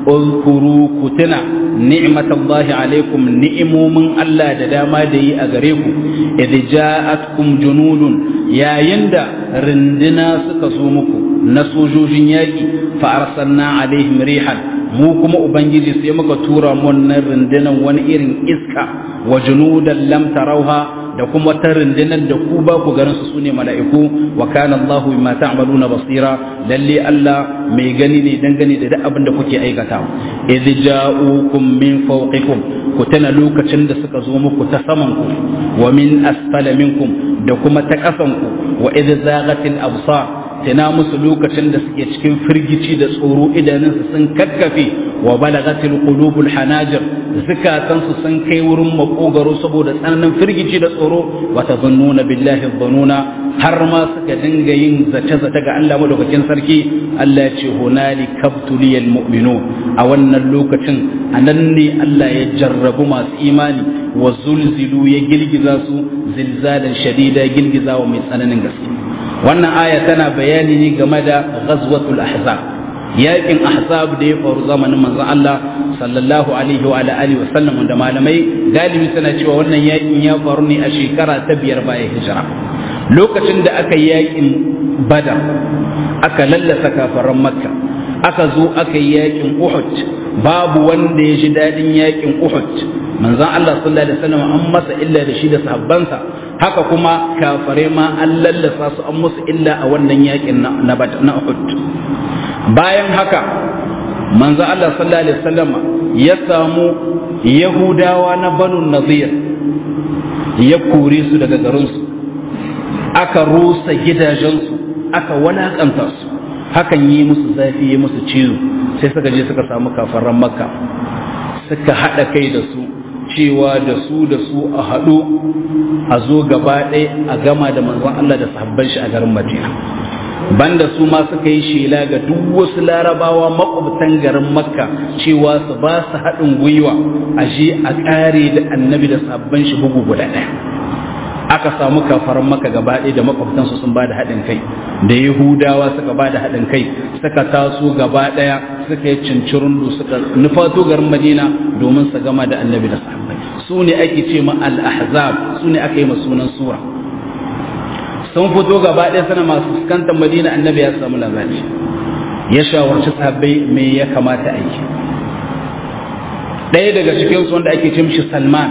Speaker 1: uzkuru kutuna ni'matallahi alaikum ni'imomin Allah da dama da yi a gare ku idh ja'atkum junudun yayin da rindina suka zo muku na sojojin yaki fa arsalna alaihim rihan mu kuma ubangiji sai muka tura mu wannan rindinan wani irin iska wa junudan lam tarauha da kuma ta rundunar da ku ba ku ganin su sune mala'iku wa kana Allahu bima ta'maluna basira lalle Allah mai gani ne dangane da duk abin da kuke aikata idh ja'ukum min fawqikum ku tana lokacin da suka zo muku ta saman ku wa min asfala minkum da kuma ta kasan ku wa idh zaghatil absar tana musu lokacin da suke cikin firgici da tsoro idanunsu sun kakkafe wa balagatil qulubul hanajir zakatansu sun kai wurin makogaro saboda tsananin firgici da tsoro wa tazunnuna billahi dhununa har ma suka dinga yin zace zace ga Allah madaukakin sarki Allah ya ce hunali kabtuliyal mu'minun a wannan lokacin anan ne Allah ya jarrabu masu imani wa zulzilu ya girgiza su zilzalan shadida girgizawa mai tsananin gaske wannan aya tana bayani ne game da ghazwatul ahzab yakin ahzab da ya faru zamanin manzon Allah sallallahu alaihi wa alihi wa sallam da malamai galibi suna cewa wannan yakin ya faru ne a shekara ta biyar bayan hijira lokacin da aka yi yakin badar aka lallasa kafaran makka aka zo aka yi yakin uhud babu wanda ya ji dadin yakin uhud manzon Allah sallallahu alaihi wasallam an masa illa da shi da sahabbansa haka kuma kafare ma an lallasa su an musu illa a wannan yakin na na Uhud bayan haka manzo Allah sallallahu alaihi wasallam ya samu Yahudawa na Banu Nadir ya kore su daga garin su aka rusa gidajen su aka walakanta su hakan yi musu zafi yi musu ciwo sai suka je suka samu kafaran Makka suka hada kai da su cewa da su da su a haɗu a zo gaba ɗaya a gama da manzon Allah da sahabban shi a garin Madina banda su ma suka yi shela ga duk wasu larabawa makwabtan garin Makka cewa su ba su haɗin gwiwa a je a ƙare da annabi da sahabban shi bugu guda ɗaya aka samu kafaran Makka gaba ɗaya da makwabtansu sun ba da haɗin kai da Yahudawa suka ba da haɗin kai suka taso gaba ɗaya suka yi cincirundu suka nufato garin Madina domin su gama da annabi da sahabbai su ne ake ce ma al-ahzab su ne aka yi ma sunan sura sun fito gaba ɗaya suna masu fuskantar Madina annabi ya samu labari ya shawarci sahabbai me ya kamata a yi ɗaya daga cikin su wanda ake ce mishi Salman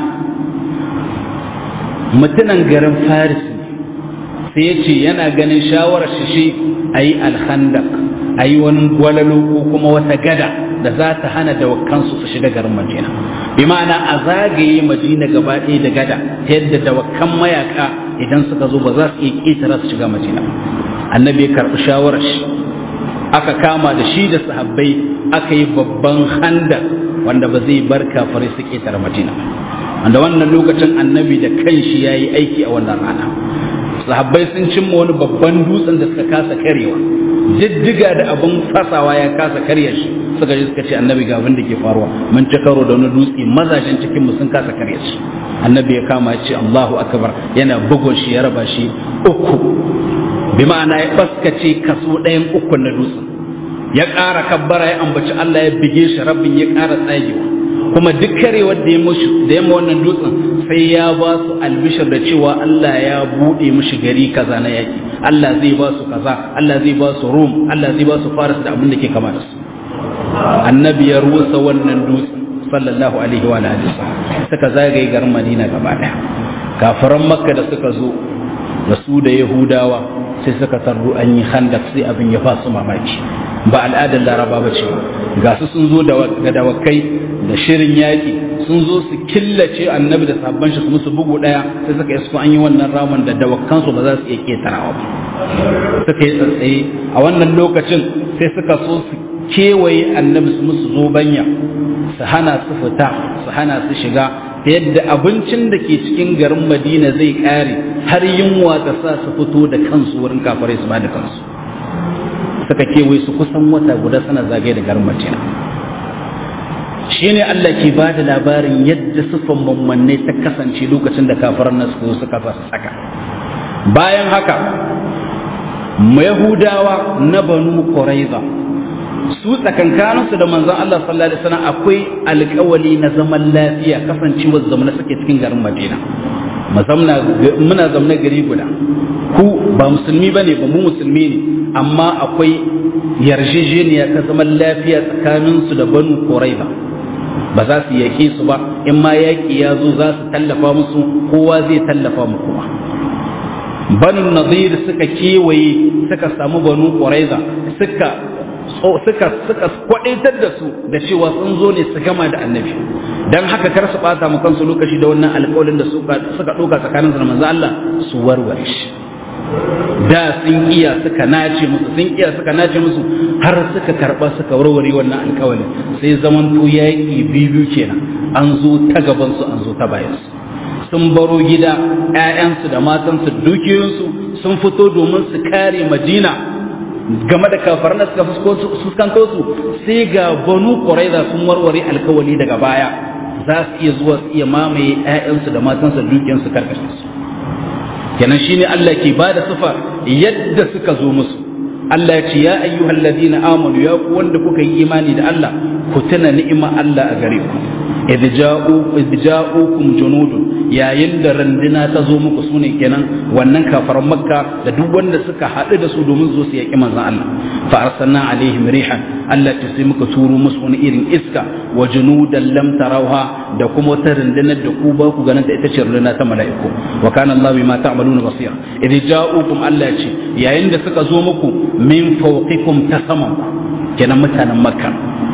Speaker 1: mutumin garin Faris sai ya ce yana ganin shawarar shi shi a yi alhandak a yi wani gwalalo ko kuma wata gada da za ta hana dawakansu su shiga garin Madina bi ma'ana a zagaye Madina gaba ɗaya da gada ta yadda dawakan mayaka idan suka zo ba za su iya ƙetara su shiga Madina annabi ya karɓi shawarar shi aka kama da shi da sahabbai aka yi babban handak wanda ba zai bar kafirai su ƙetara Madina wanda wannan lokacin annabi da kanshi ya yi aiki a wannan rana sahabbai sun cimma wani babban dutsen da suka kasa karewa jiddiga da abin fasawa ya kasa karya shi suka ji suka ce annabi ga abin da ke faruwa mun ci karo da wani dutse mazashin cikin mu sun kasa karya shi annabi ya kama ya ce Allahu akbar yana bugun shi ya raba shi uku bi ma'ana ya baskace kaso ɗayan uku na dutsen ya ƙara kabbara ya ambaci Allah ya bige shi rabin ya ƙara tsagewa kuma duk karewar da ya mushi da yamma wannan dutsen sai ya ba su albishir da cewa Allah ya bude mishi gari kaza na yaki Allah zai ba su kaza Allah zai ba su Rum Allah zai ba su Faris da abin da ke kama da su annabi ya rusa wannan dutsen sallallahu alaihi wa alihi suka zagaye garin Madina gaba daya kafiran Makka da suka zo da su da Yahudawa sai suka tarru an yi handak sai abin ya fasu mamaki ba al'adar Laraba ba ce ga su sun zo da dawakai da shirin yaƙi sun zo su killace annabi da sabban shi musu bugu ɗaya sai suka isko an yi wannan ramin da dawakansu ba za su iya ketarawa ba suka yi tsatsaye a wannan lokacin sai suka so su kewaye annabi su musu zobanya su hana su fita su hana su shiga ta yadda abincin da ke cikin garin Madina zai kare har yunwa ta sa su fito da kansu wurin kafirai su ba da kansu. Suka kewaye su kusan wata guda suna zagaye da garin Madina. Shine Allah ke ba da labarin yadda sufan mummunai ta kasance lokacin da kafiran nan suka suka saka. Bayan haka Yahudawa na Banu Quraiza su tsakankaninsu da manzon Allah sallallahu alaihi wasallam akwai alƙawali na zaman lafiya, kasancewar zamana suke cikin garin Madina. Muna zamna gari guda, ku ba musulmi bane ba, mu musulmi ne, amma akwai yarjejeniya ta zaman lafiya tsakaninsu da Banu Quraiza. Ba za su yaƙe su ba, in ma yaƙi ya zo za su tallafa musu, kowa zai tallafa mu kowa. Banu Nadir suka kewaye suka samu Banu Quraiza suka suka suka kwadaitar da su da cewa sun zo ne su gama da annabi, dan haka kar su bata mu kansu lokaci da wannan alƙawarin da suka suka doka tsakanin su da manzo Allah su warware shi. Da sun iya suka nace musu sun iya suka nace musu har suka karba suka warware wannan alƙawarin, sai zaman to yaki biyu kenan, an zo ta gaban su an zo ta bayan su. Sun baro gida ƴaƴansu da matansu dukiyoyinsu sun fito domin su kare Madina game da kafaran da suka fuskanto su, sai ga Banu Quraiza sun warware alkawali daga baya, za su iya zuwa su iya mamaye ƴaƴansu da matansu da dukiyansu karkashin su. Kenan shine Allah ke bada sifa yadda suka zo musu. Allah ya ce ya ayyuhal ladina amanu, ya ku wanda kuka yi imani da Allah, ku tuna ni'ima Allah a gare ku. idh ja'u idh ja'ukum junudun, yayin da randuna ta zo muku, sune kenan wannan kafaran Makka da duk wanda suka haɗu da su domin zo su yaƙi manzon Allah. Fa arsalna alaihim rihan, Allah ta sai muka turo musu wani irin iska, wa junudan lam tarawha, da kuma wata rundunar da ku ba ku ganin ta, ita ce runduna ta mala'iku. Wa kana Allah bima ta'maluna basira. idh ja'ukum, Allah ce yayin da suka zo muku min fawqikum, ta saman kenan mutanen Makka,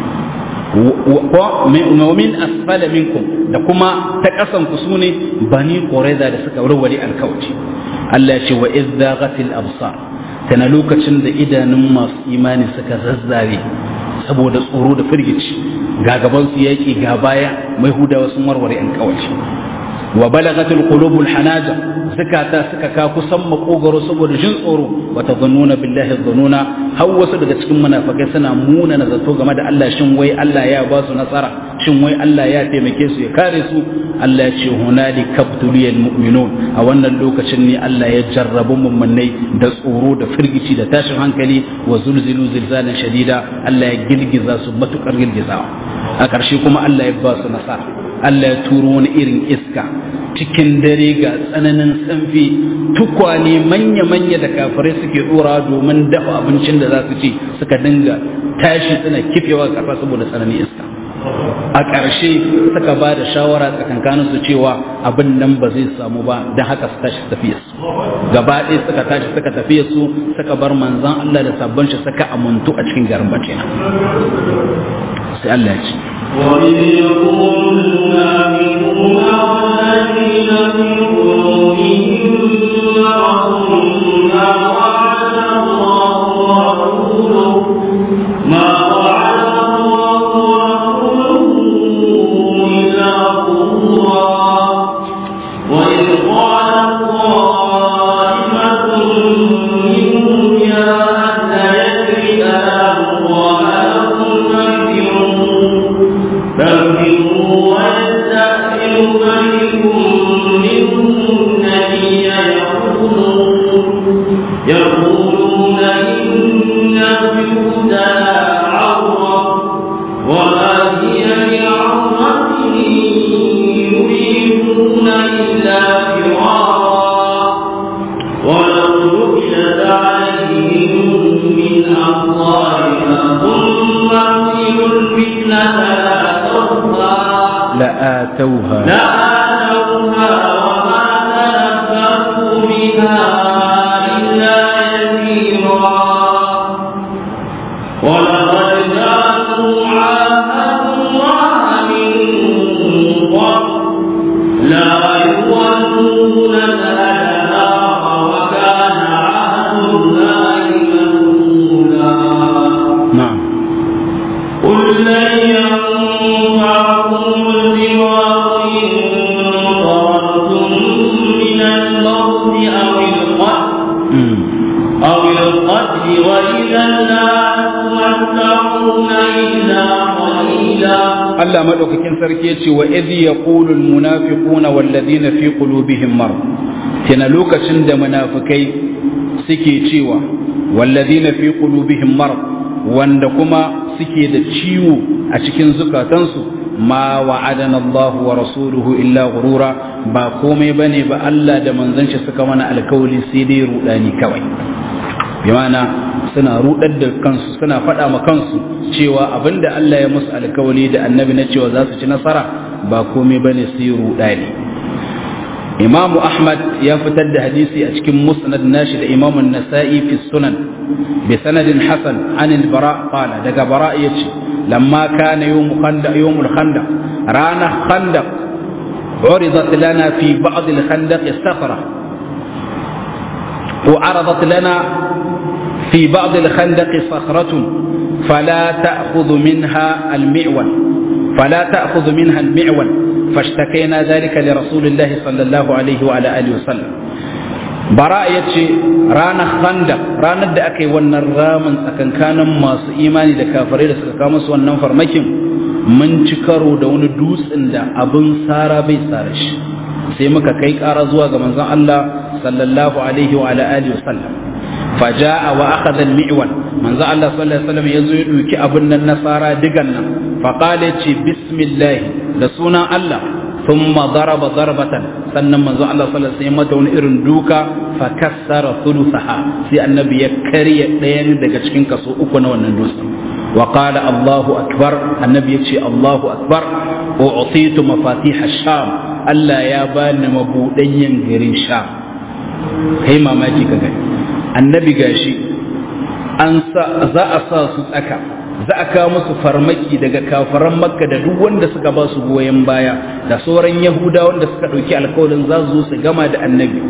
Speaker 1: wa min asfala minkum, da kuma ta kasan ku sune Bani Quraiza da suka warware alkawci. Allah ya ce wa izzaghatil absar, tana lokacin da idanun masu imani suka zazzare saboda tsoro da firgici, ga gaban su yaki ga baya, mai hudawa sun warware alkawci. Wa balagatul qulubul hanaja, zakata suka ka kusan makogaro saboda jin tsoro. Wa tadhannuna billahi dhununa, har wasu daga cikin munafikai suna muna na zato game da Allah, shin wai Allah ya ba su nasara, shin wai Allah ya taimake su ya kare su. Allah ya ce hunali kabtuliyal mu'minun, a wannan lokacin ne Allah ya jarrabu mummunai da tsoro da firgici da tashin hankali. Wa zulzilu zilzalan shadida, Allah ya girgiza su matukar girgizawa. A ƙarshe kuma Allah ya ba su nasara. Allah ya turo wani irin iska cikin dare ga tsananin sanfi, tukwane manya-manya da kafirai suke dora domin dafa abincin da za su ci suka dinga tashi suna kifewa kafa saboda tsananin iska. A ƙarshe suka ba da shawara tsakankanin su cewa abin nan ba zai samu ba, don haka su tashi tafiya su gaba ɗaya suka tashi suka tafiya su suka bar manzon Allah da sabon shi suka amuntu a cikin garin Madina. Sai Allah ya ce
Speaker 2: وإذ يقول المنافقون والذين في قلوبهم مرض ما وعد الله ورسوله ما وعد الله ورسوله إلا غرورا. وإذ قالت طائفة منهم يا أهل يثرب فانفروا ويستأذن فريق منهم النبي يقولون إن بيوتنا عورة وما هي بعورة يريدون إلا فرارا ولو جعلت عليهم من أقطارها ثم أرسلوا الفتنة
Speaker 1: لآتوها
Speaker 2: لآتوها وما تنبهوا بها إلا يسيرا. ولقد جاءوا عاهدوا الله من قبل لا يولون الأدبار وكان عهد الله مسؤولا.
Speaker 1: نعم.
Speaker 2: قل لن ينفعكم الفرار إن بالقتل وإذا لا تمتعون إلا قليلا.
Speaker 1: Allah madaukakin sarki yace wa idh yaqulu almunafiquna walladhina fi qulubihim marad, kina lokacin da munafikai suke cewa walladhina fi qulubihim marad, wanda kuma suke da ciwo a cikin zukatansu, ma wa'adana Allah wa rasuluhu illa ghurura, ba komai bane ba Allah da manzon shi suka mana alkawali sai dai rudani kawai. bi ma'ana suna rudar da kansu, suna faɗa ma kansu cewa abinda Allah ya musu alkawali da annabi na cewa za su ci nasara ba komai bane sai rudani. Imam Ahmad ya fitar da hadisi a cikin musnad nashi da Imam An-Nasa'i fi sunan bi sanadin hasan an al-Bara qala, daga Bara yace lamma kana yawm khandaq yawm al-khandaq rana khandaq uridat lana fi ba'd al-khandaq as-sakhra wa aradat lana في بعض الخندق صخرة فلا تأخذ منها المعول فلا تأخذ منها المعول فاشتكينا ذلك لرسول الله صلى الله عليه وعلى آله وسلم. براء يتشي رانا خندق رانا دا أكي ونرامن أكن كان ماس إيماني دا كافرين سكامس وننفر مكيم من شكروا دون دوس إن دا أبن سارا بي سارش سيمك كيك أرزوا منزع الله صلى الله عليه وعلى آله وسلم. فجاء وأخذ المعول من ذا الله صلى الله عليه وسلم يزوي كأبن النصارى دقنا فقال بسم الله لسونا الله ثم ضرب ضربة سنة من ذا الله صلى الله عليه وسلم إرندوكا فكسر ثلثها سي النبي يكري دين دقشكين كسو أكونا ونندوس وقال الله أكبر النبي يكشي الله أكبر وأعطيت مفاتيح الشام ألا يابان مبودين غير الشام هيما ما جيكا غير annabi gashi an sa za a sa su tsaka, za a kawo musu farmaki daga kafiran makka da duk wanda suka ba su goyon baya da sauran yahuda wanda suka ɗauki alkawarin za su zo su gama da annabi.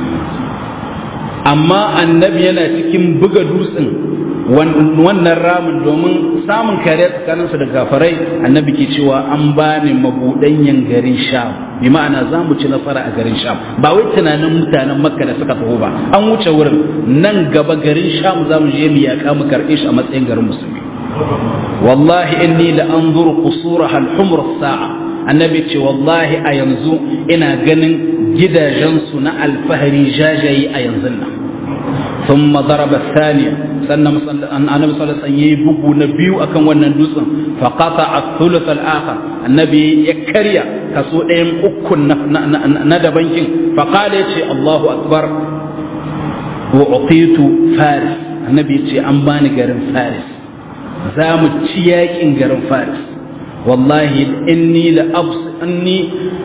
Speaker 1: Amma annabi yana cikin buga dutsen wannan ramin domin samun kariya tsakaninsu da kafirai, annabi ke cewa an bani mabuɗanyen garin sham, bi ma'ana za mu ci nasara a garin sham. Ba wai tunanin mutanen makka da suka taho ba, an wuce wurin, nan gaba garin sham za mu je mu yaƙa mu karɓe shi a matsayin garin musulmi. Wallahi inni la anzuru qusuraha al-humr as-sa'a, annabi ce wallahi a yanzu ina ganin gidajensu na alfahari jajayi a yanzu nan. ثم ضرب الثانية سنة النبي صلى الله عليه وسلم يبقوا نبيو أكن ونندوسن فقطع الثلث الآخر النبي يكريا كسوء أكن ندبنكين فقال يتي الله أكبر وأعطيت فارس النبي يتي أنباني قرن فارس زام تياك إن قرن فارس والله إني لأبصر إني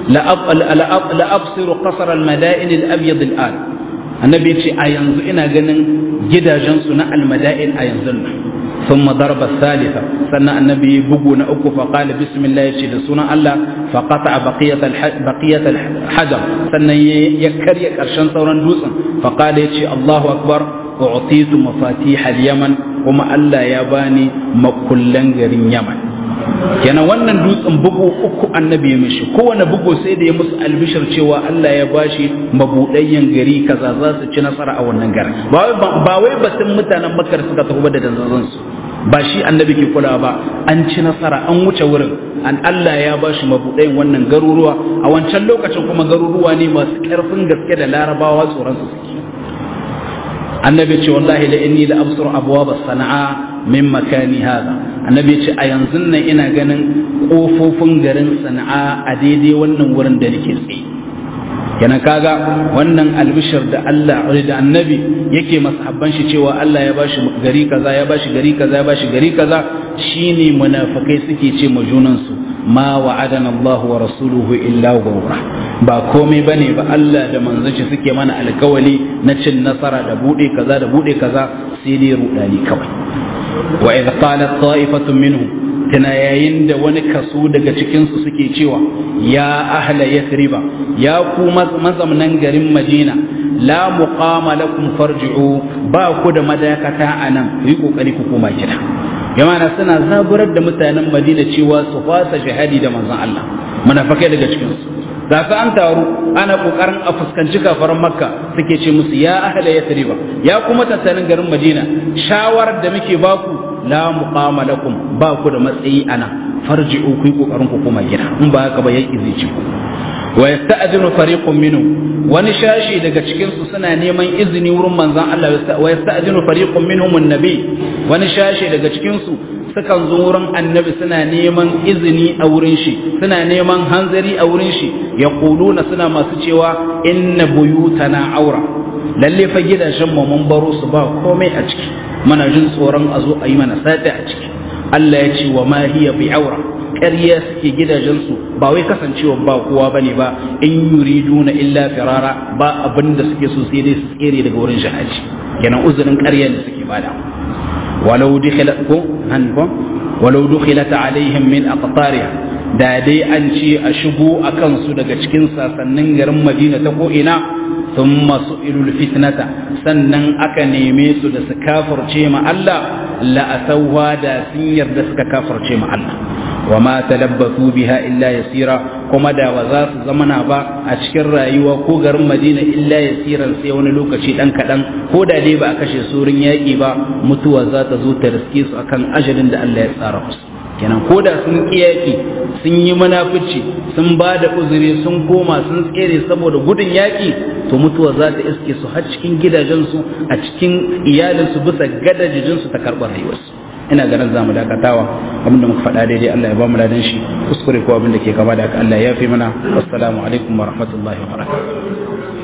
Speaker 1: لأبصر قصر المدائن الأبيض الآن annabi ce a yanzu ina ganin gidajensu na almada'in a yanzu nan. ثم ضرب الثالثة سنة النبي بقونا أكو فقال بسم الله يشهد سنة الله فقطع بقية بقية الحجر سنة يكري كرشان صورا دوسا فقال يشهد الله أكبر أعطيت مفاتيح اليمن وما ألا يباني مكلن غير يمن. yana wannan dutsen bugu uku annabi ya mishi, kowane bugu sai da ya musu albishir cewa Allah ya bashi mabudayyan gari kaza za su ci nasara a wannan garin. Ba wai batun mutanen Makka suka tafi da danzazan su, ba shi annabi ke kula ba, an ci nasara an wuce wurin, an Allah ya bashi mabudayin wannan garuruwa. A wancan lokacin kuma garuruwa ne masu karfin gaske da Larabawa tsoron su suke. Annabi ce wallahi la inni la absuru abwab as-sana'a min makani hada, annabi ce a yanzu nan ina ganin kofofin garin Sana'a a daidai wannan wurin da nake tsaye. Yana kaga wannan albishir da Allah da annabi yake masahabban shi cewa Allah ya bashi gari kaza ya bashi gari kaza ya bashi gari kaza, shine munafikai suke ce ma junan su ma wa'adana Allah wa rasuluhu illa ghurra, ba komai bane ba Allah da manzon shi suke mana alkawali na cin nasara da bude kaza da bude kaza, sai dai rudani kawai. Wa idh qalat ta'ifatun minhum, tana yayin da wani kaso daga cikin su suke cewa ya ahla yathriba, ya ku mazamnan garin Madina, la muqama lakum farji'u, ba ku da madakata anan, ku yi kokari ku koma gida. Yamana suna zaburar da mutanen Madina cewa su fasa jihadi da manzon Allah, munafikai daga cikin su ga su an taru ana kokarin a fuskanci kafaran makka suke ce musu ya ahla yathriba ya kuma tattanin garin madina shawarar da muke baku la muqama lakum ba ku da matsayi ana farji'u ku yi kokarin ku koma gida in ba haka ba yaki zai ci ku wa yasta'dinu fariqun minhum wani shashi daga cikin su suna neman izini wurin manzon Allah wa yasta'dinu fariqun minhum an-nabi wani shashi daga cikin su sukan zo wurin annabi suna neman izini a wurin shi suna neman hanzari a wurin shi yaquluna suna masu cewa inna buyutana aura lalle fa gidajen mu mun baro su ba komai a ciki muna jin tsoron a zo a yi mana sata a ciki Allah ya ce wa ma hiya bi aura ƙarya suke gidajensu ba wai kasancewa ba kowa bane ba in yuriduna illa firara ba abin da suke so sai dai su tsere daga wurin jihadi kenan uzurin ƙarya da suke bada walau dukhilat ko han ko walau dukhilat alaihim min aqtariha da dai an ce a shigo akan su daga cikin sasannin garin Madina ta ko ina thumma su'ilul fitnata sannan aka neme su da su kafirce ma Allah la atawha da sun yarda suka kafirce ma Allah wa ma talabbathu biha illa yasira kuma da ba za su zamana ba a cikin rayuwa ko garin Madina illa yasiran sai wani lokaci dan kadan ko da dai ba a kashe surin yaki ba mutuwa za ta zo ta riske su akan ajalin da Allah ya tsara musu kenan ko da sun kiyaki sun yi munafici sun ba da uzuri sun koma sun tsere saboda gudun yaki to mutuwa za ta iske su har cikin gidajensu a cikin iyalinsu bisa gadajijinsu ta karɓar rayuwarsu ina ganin za mu dakatawa abinda muka faɗa daidai Allah ya ba mu ladan shi kuskure ko abinda ke kama da haka Allah ya fi mana assalamu alaikum wa rahmatullahi wa barakatuh